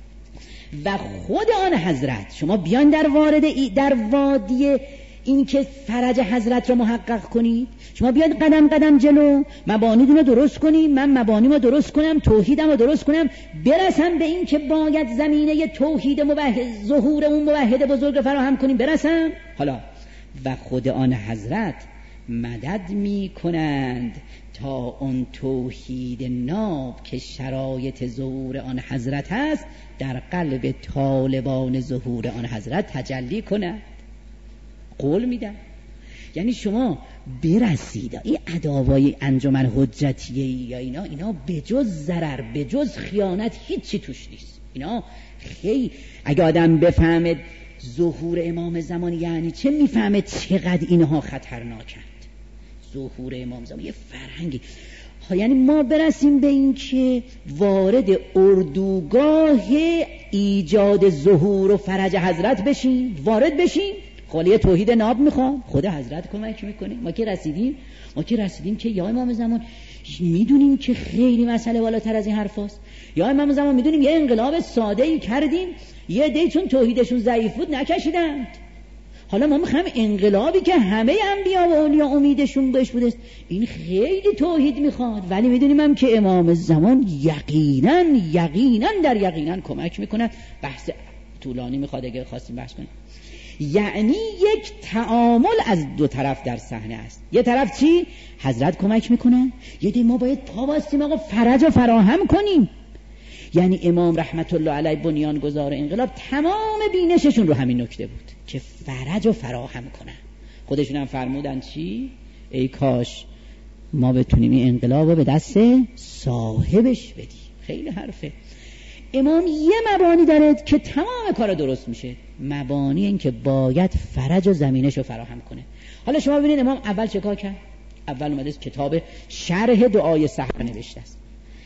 و خود آن حضرت، شما بیان در وارد ای در وادی این که فرج حضرت رو محقق کنید، شما بیاد قدم قدم جلو، مبانیدون رو درست کنید، من مبانیم رو درست کنم، توحیدم رو درست کنم، برسم به این که باید زمینه توحید موحد، ظهور اون موحد بزرگ رو فراهم کنیم، برسم. حالا و خود آن حضرت مدد می کنند تا اون توحید ناب که شرایط ظهور آن حضرت هست در قلب طالبان ظهور آن حضرت تجلی کنند. قول میدم. یعنی شما برسید این ادعاوای انجمن حجتیه یا اینا اینا بجز ضرر بجز خیانت هیچی توش نیست. اینا خیلی اگه آدم بفهمه ظهور امام زمان یعنی چه، میفهمه چقدر اینها خطرناکند. ظهور امام زمان یه فرهنگی، یعنی ما برسیم به این که وارد اردوگاه ایجاد ظهور و فرج حضرت بشیم، وارد بشیم. خالی توحید ناب میخوام، خود حضرت کمک میکنه. ما که رسیدیم ما که رسیدیم که یا امام زمان میدونیم که خیلی مسئله بالاتر از این حرفاست، یا امام زمان میدونیم یه انقلاب ساده ای کردیم، یه دی چون توحیدشون ضعیف بود نکشیدند. حالا ما میخوایم انقلابی که همه انبیا و اولیا امیدشون بهش بوده، این خیلی توحید میخواد، ولی میدونیم هم که امام زمان یقینا یقینا در یقینا کمک میکنه. بحث طولانی میخواد اگه خواستیم بحث کنیم. یعنی یک تعامل از دو طرف در صحنه است. یه طرف چی؟ حضرت کمک میکنه، یه دی ما باید پا واسیم آقا فرج رو فراهم کنیم. یعنی امام رحمت الله علیه بنیانگذار انقلاب تمام بینششون رو همین نکته بود که فرج رو فراهم کنن. خودشون هم فرمودن چی؟ ای کاش ما بتونیم این انقلاب رو به دست صاحبش بدیم. خیلی حرفه. امام یه مبانی داره که تمام کارا درست میشه، مبانی این که باید فرج و زمینش رو فراهم کنه. حالا شما ببینید امام اول چه کار کرد؟ اول اومده کتاب شرح دعای سحر نوشته است.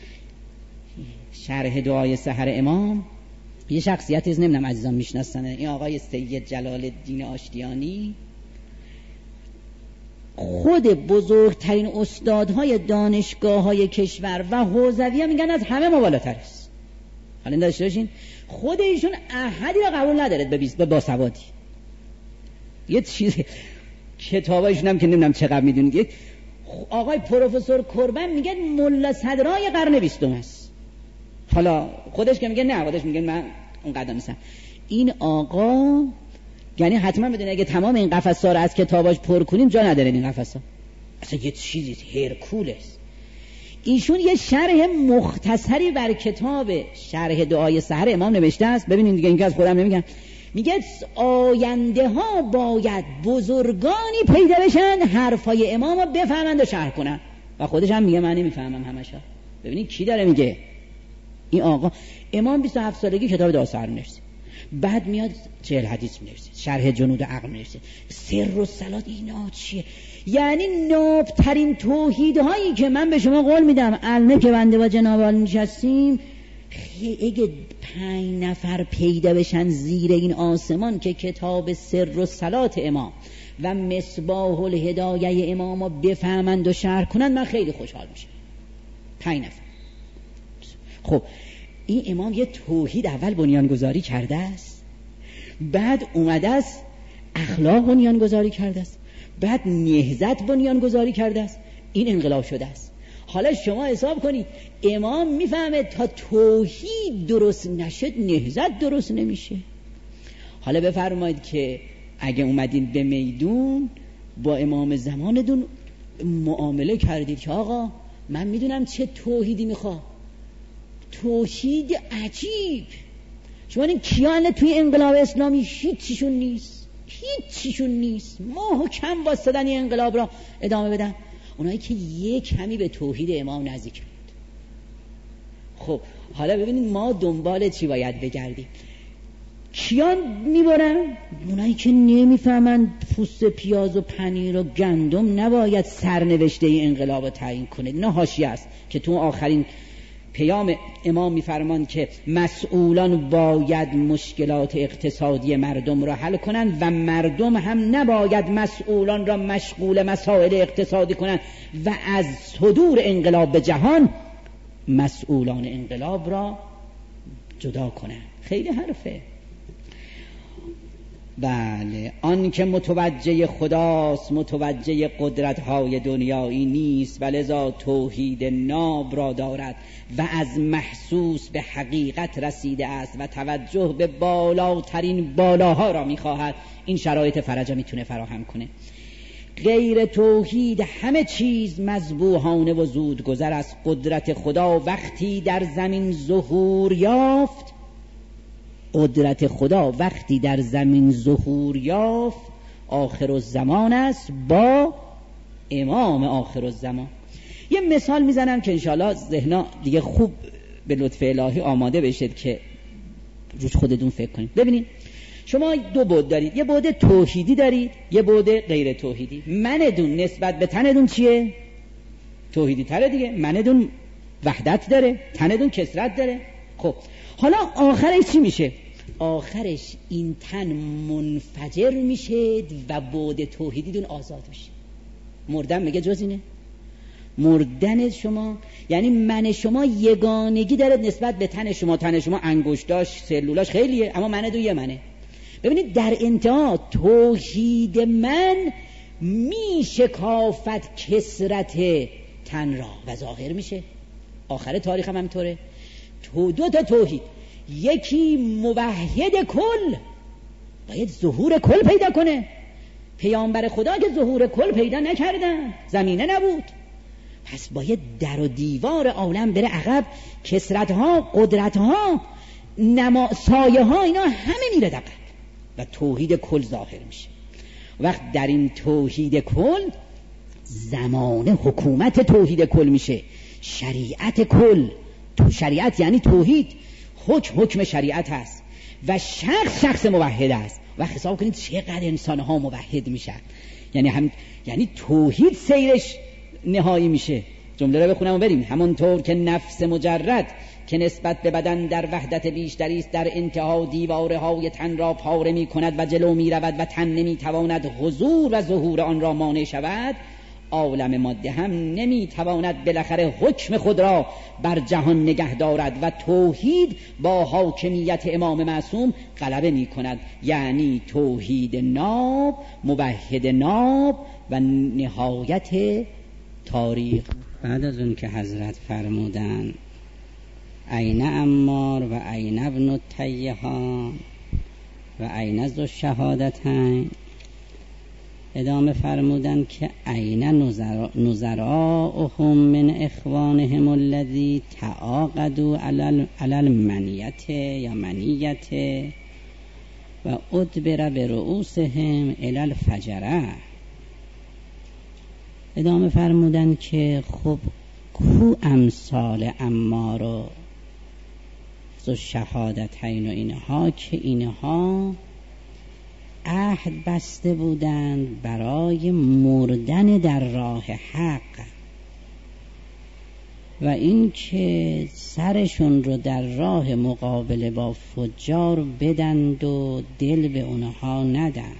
شرح دعای سحر امام یه شخصیتی از نمیدونم عزیزان میشناسنه، این آقای سید جلال الدین آشتیانی، خود بزرگترین استادهای دانشگاه‌های کشور و حوزویه میگن از همه ما بالاتر است. حالا داشته باشین خود ایشون احدی را قبول نداره به باسوادی. یه چیز کتابایشون هم که نمیدونم چقدر میدونید، یک آقای پروفسور کربن میگه ملا صدرای قرن بیستم است. حالا خودش که میگه نه، خودش میگه من اون قدر نیستم. این آقا یعنی حتما بدونه اگه تمام این قفس‌ها رو از کتاباش پر کنیم جا نداره این قفس‌ها. اصلا یه چیزی هرکول است. ایشون یه شرح مختصری بر کتاب شرح دعای سحر امام نوشته است. ببینید دیگه اینکه از خودم نمیگم، میگه آینده ها باید بزرگانی پیدا بشن حرفای امام رو بفهمند و شرح کنن، و خودش هم میگه من نمیفهمم همشا. ببینید کی داره میگه؟ این آقا. امام بیست و هفت سالگی کتاب دعای سحر نوشته، بعد میاد چهل حدیث می‌نویسه، شرح جنود عقل می‌نویسه، سر و صلات. اینا چیه؟ یعنی نابترین توحیدهایی که من به شما قول میدم الان که بنده با جناب عالی نشستیم، اگه پنج نفر پیدا بشن زیر این آسمان که کتاب سر و صلات امام و مصباح الهدایه امام رو بفهمند و شرح کنند، من خیلی خوشحال میشم. پنج نفر. خب این امام یه توحید اول بنیانگذاری کرده است، بعد اومده است اخلاق بنیانگذاری کرده است، بعد نهضت بنیانگذاری کرده است، این انقلاب شده است. حالا شما حساب کنید امام میفهمه تا توحید درست نشد نهضت درست نمیشه. حالا بفرمایید که اگه اومدین به میدون با امام زمانتون معامله کردید که آقا من میدونم چه توحیدی میخوام، توحید عجیب. شما این کیان توی انقلاب اسلامی هیچیشون نیست، هیچیشون نیست، محکم واسطن این انقلاب را ادامه بدن، اونایی که یک کمی به توحید امام نزدیک بود. خب حالا ببینید ما دنبال چی باید بگردیم؟ کیان میبرن؟ اونایی که نمیفهمن پوست پیاز و پنیر و گندم نباید سرنوشته این انقلاب رو تعیین کنه. نه حاشیه است که تو آخرین پیام امام میفرمان که مسئولان باید مشکلات اقتصادی مردم را حل کنند و مردم هم نباید مسئولان را مشغول مسائل اقتصادی کنند و از صدور انقلاب به جهان مسئولان انقلاب را جدا کنند. خیلی حرفه. بله، آن که متوجه خداست متوجه قدرت‌های دنیایی نیست و لذا توحید ناب را دارد و از محسوس به حقیقت رسیده است و توجه به بالاترین بالاها را می‌خواهد. این شرایط فرج میتونه فراهم کنه. غیر توحید همه چیز مذبوحانه و زود گذر است. قدرت خدا وقتی در زمین ظهور یافت قدرت خدا وقتی در زمین ظهور یافت آخر الزمان است با امام آخر الزمان. یه مثال میزنم که انشاءالله ذهنا دیگه خوب به لطف الهی آماده بشید که روش خودتون فکر کنید. ببینید شما دو بعد دارید، یه بعد توحیدی دارید، یه بعد غیر توحیدی. منتون نسبت به تنتون چیه؟ توحیدی تره دیگه. منتون وحدت داره، تنتون کثرت داره. خب حالا آخرش چی میشه؟ آخرش این تن منفجر میشه و بعد توحیدیتون آزاد میشه. مردن میگه جز اینه؟ مردن شما یعنی من شما یگانگی داره نسبت به تن شما. تن شما انگشتاش سلولاش خیلیه، اما من دو یه منه. ببینید در انتها توحید من میشکافت کثرت تن را و ظاهر میشه. آخر تاریخ هم همینطوره. تو دو تا توحید، یکی موحد کل باید ظهور کل پیدا کنه. پیامبر خدا که ظهور کل پیدا نکردن، زمینه نبود، پس باید در و دیوار عالم بره عقب. کثرتها، قدرتها، نما سایه ها، اینا همه میره عقب و توحید کل ظاهر میشه. وقت در این توحید کل زمان حکومت توحید کل میشه. شریعت کل، تو شریعت یعنی توحید، حکم حکم شریعت است و شخص شخص موحد است. و حساب کنید چقدر انسان ها موحد میشن، یعنی هم یعنی توحید سیرش نهایی میشه. جمله رو بخونم و بریم. همونطور که نفس مجرد که نسبت به بدن در وحدت بیشتری است، در انتها دیواره های تن را پاره می کند و جلو می رود و تن نمی تواند حضور و ظهور آن را مانع شود، عالم ماده هم نمی تواند بالاخره حکم خود را بر جهان نگه دارد و توحید با حاکمیت امام معصوم غلبه می کند. یعنی توحید ناب، موحد ناب و نهایت تاریخ. بعد از اون که حضرت فرمودن این عمار و این ابن التیهان و این ذو الشهادتین، ادامه فرمودن که این نظراؤهم من اخوانهم الذی تعاقدوا علی المنیت یا منیت و ادبر برؤوسهم الی الفجره. ادامه فرمودن که خب کو امثال عمار و ذو شهادتین و اینها که اینها عهد بسته بودند برای مردن در راه حق و این که سرشون رو در راه مقابله با فجار بدند و دل به اونها ندند.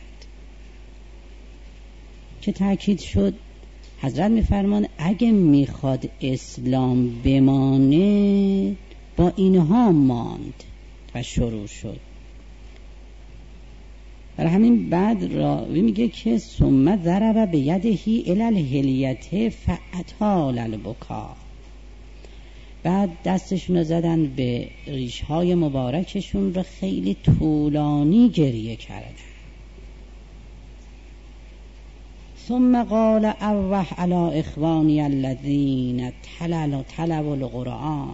که تأکید شد حضرت میفرمان اگه میخواد اسلام بمانه با اینها ماند و شروع شد. برای همین بعد راوی میگه که ثم ضرب بیدهی الی الحلیته فاطال البکا، بعد دستشون رو زدن به ریشهای مبارکشون رو خیلی طولانی گریه کردن. ثم قال اوح علی اخوانی الذین طلبوا القرآن،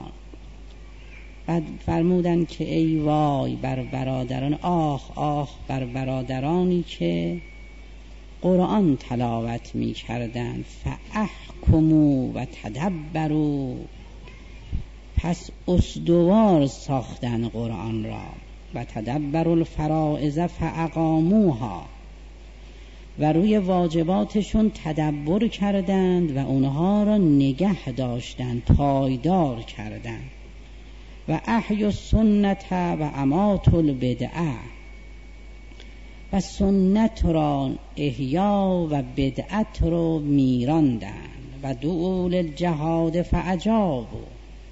بعد فرمودن که ای وای بر برادران، آخ آخ بر برادرانی که قرآن تلاوت می کردن. فاحکموا و تدبروا، پس استوار ساختن قرآن را. و تدبروا الفرائض فاقاموها، و روی واجباتشون تدبر کردند و اونها را نگه داشتند، پایدار کردند. و احیوا السنت و اماتوا البدعه، و سنت را احیا و بدعت را میراندند. و دعوا للجهاد فاجابوا،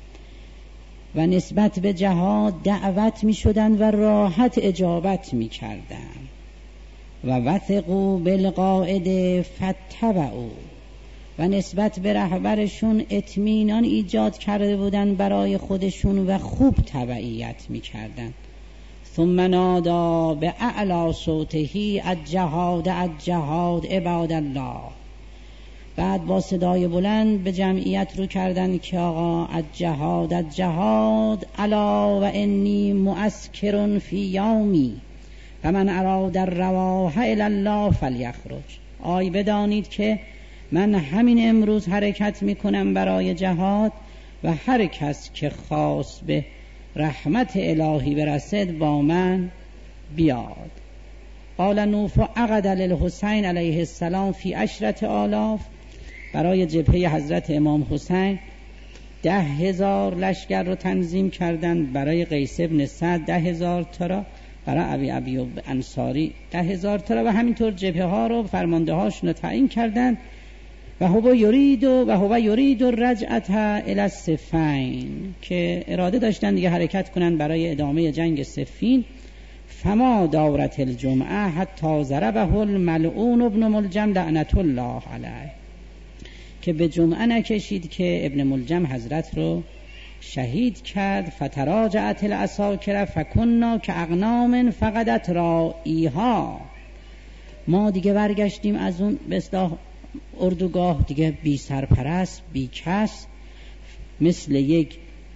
و نسبت به جهاد دعوت می شدند و راحت اجابت می کردند. و وثقوا بالقائد فاتبعوا، و نسبت به رهبرشون اطمینان ایجاد کرده بودن برای خودشون و خوب تبعیت میکردن. ثم نادا به اعلی صوته الجهاد الجهاد عباد الله، بعد با صدای بلند به جمعیت رو کردن که آقا الجهاد الجهاد الا و انی مؤسکر فی یومی و من اراد الرواح الی الله فلیخرج. آی بدانید که من همین امروز حرکت میکنم برای جهاد و هر کس که خواست به رحمت الهی برسد با من بیاد. قال نوف عقد للحسین علیه السلام فی عشرة آلاف، برای جبهه حضرت امام حسین ده هزار لشکر رو تنظیم کردند، برای قیس ابن سعد ده هزار تا را، برای ابی ابی انصاری ده هزار تا را، و همینطور جبهه ها رو فرمانده هاشون رو تعیین کردند. و هو یرید و هو یرید الرجعة الی الصفین، که اراده داشتن دیگه حرکت کنن برای ادامه جنگ صفین. فما دورت الجمعه حتی ضربه الملعون ابن ملجم لعنت الله علیه، که به جمعه نکشید که ابن ملجم حضرت رو شهید کرد. فتراجعت العساکر فکنا کاغنام فقدت رائیها، ما دیگه برگشتیم از اون به اصطلاح اردوگاه دیگه بی سرپرست، بی کس، مثل یک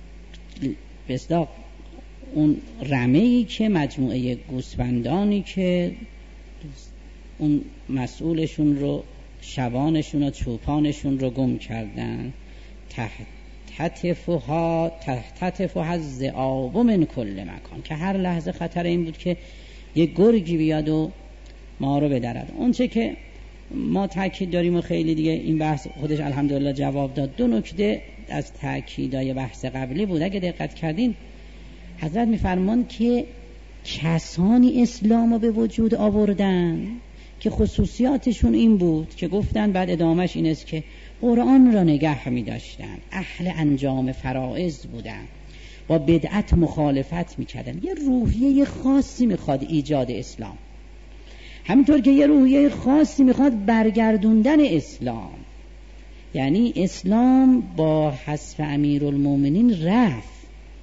به اصطلاح اون رمه‌ای که مجموعه گوسفندانی که اون مسئولشون رو، شبانشون و چوپانشون رو گم کردن، تحت تحتفها تحتفها الذئاب من کل مکان، که هر لحظه خطر این بود که یه گرگی بیاد و ما رو بدرد. اون چه که ما تاکید داریم و خیلی دیگه این بحث خودش الحمدلله جواب داد. دو نکته از تاکیدای بحث قبلی بود. اگه دقت کردین حضرت میفرمان که کسانی اسلام رو به وجود آوردن که خصوصیاتشون این بود که گفتن، بعد ادامهش این است که قرآن را نگه می داشتن، اهل انجام فرائض بودن، با بدعت مخالفت می کردن. یه روحیه خاصی می خواد ایجاد اسلام، همینطور که یه روحیه خاصی می خواد برگردوندن اسلام. یعنی اسلام با حذف امیرالمومنین رفت،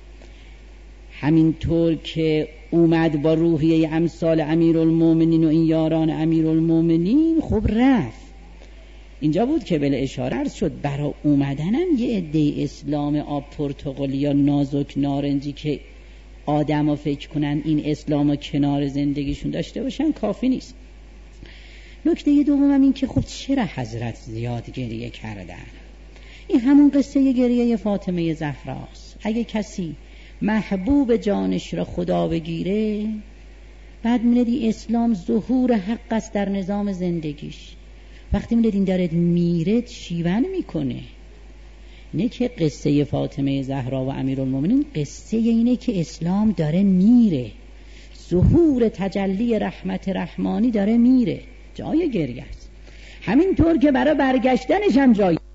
همینطور که اومد با روحیه امثال امیرالمومنین و این یاران امیرالمومنین خب رفت. اینجا بود که بله اشاره عرض شد برای اومدنم یه عده اسلام آب پرتقالی یا نازک نارنجی که آدم ها فکر کنن این اسلام ها کنار زندگیشون داشته باشن کافی نیست. نکته دوم هم این که خب چرا حضرت زیاد گریه کردن؟ این همون قصه گریه فاطمه زهراست. اگه کسی محبوب جانش را خدا بگیره، بعد می‌دید اسلام ظهور حق است در نظام زندگیش. وقتی می‌دید این داره میره شیون میکنه. نه که قصه فاطمه زهرا و امیرالمومنین، قصه اینه که اسلام داره میره، ظهور تجلی رحمت رحمانی داره میره، جای گریه است. همینطور که برای برگشتنش هم جای